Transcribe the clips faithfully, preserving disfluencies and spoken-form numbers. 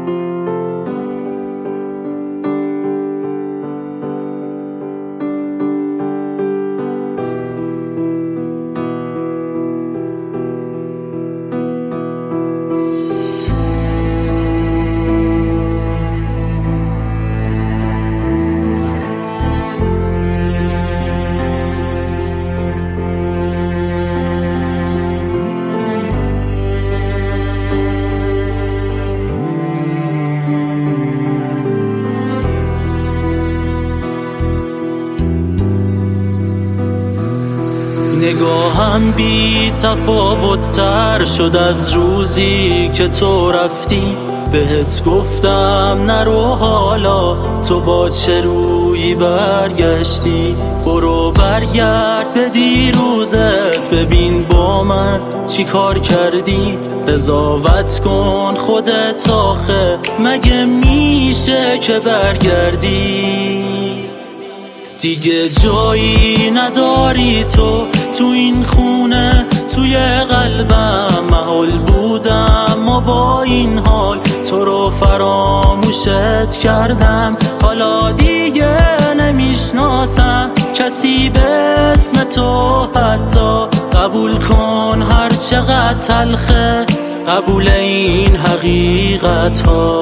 نگاهم بی تفاوت‌تر شد از روزی که تو رفتی. بهت گفتم نرو، حالا تو با چه رویی برگشتی؟ برو برگرد به دیروزت، ببین با من چی کار کردی. قضاوت کن خودت، آخه مگه میشه که برگردی؟ دیگه جایی نداری تو تو این خونه، توی قلبم محال بودم و با این حال تو رو فراموشت کردم. حالا دیگه نمیشناسم کسی به اسم تو، حتی قبول کن هر چقدر تلخه قبول این حقیقت ها.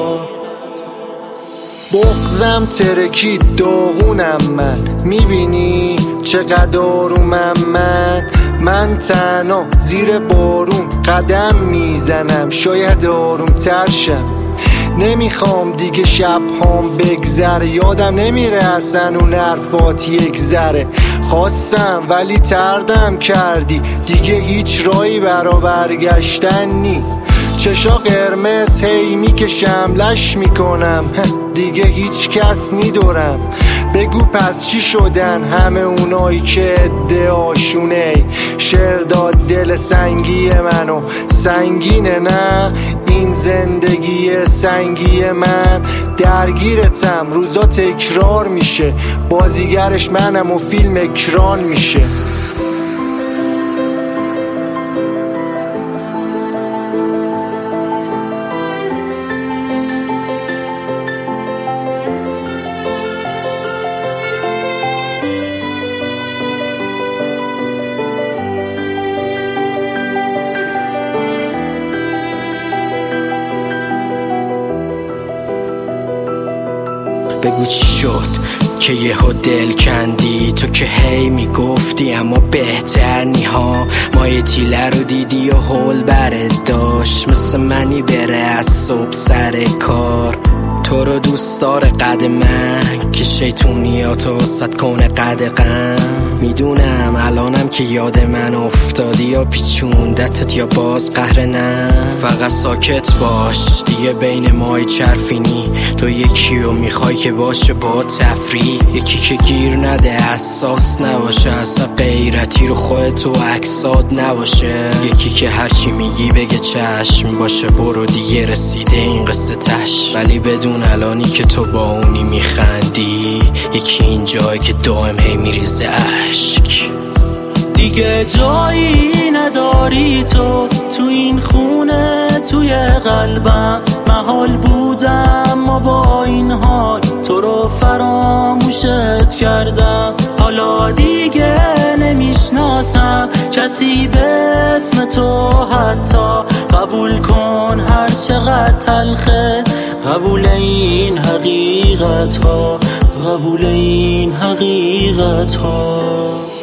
بغضم ترکی داغونم من، میبینی چقدر آرومم من. من تنها زیر بارون قدم میزنم، شاید آروم ترشم. نمیخوام دیگه شب هام بگذره، یادم نمیره اصلا اون حرفات یک ذره. خواستم ولی تردم کردی، دیگه هیچ راهی برا برگشتن نی. چشا قرمز هی میکشم لش میکنم، دیگه هیچ کس نیدورم. بگو پس چی شدن همه اونایی که ادعاشونه؟ شعر داد دل سنگی منو، سنگینه نه این زندگی سنگی من. درگیرتم روزا تکرار میشه، بازیگرش منم و فیلم اکران میشه. بگو چی شد که یهو دل کندی؟ تو که هی میگفتی اما بهتر نی ها. مایه تیله رو دیدی و هول برت داشت، مثل منی بره از صبح سر کار. تو رو دوست داره قد من که شیطونیاتو صد کنه قد غم. میدونم الانم که یاد من افتادی، یا پیچوندتت یا باز قهر نه. فقط ساکت باش دیگه، بین مای چرفینی. تو یکی رو میخوای که باشه با تفریح، یکی که گیر نده حساس نباشه، اصلا غیرتی رو خودت و عکسات نباشه. یکی که هرچی میگی بگه چشم باشه، برو دیگه رسیده این قصه تش. ولی بدون الانی که تو با اونی میخندی، یکی این جایی که دائم هی میریزه عشق. دیگه جایی نداری تو تو این خونه، توی قلبم محال بودم و با این حال تو رو فراموشت کردم. حالا دیگه نمیشناسم کسی به اسم تو، حتی قبول کن هر چقدر تلخه قبول این حقیقت ها، قبول این حقیقت ها.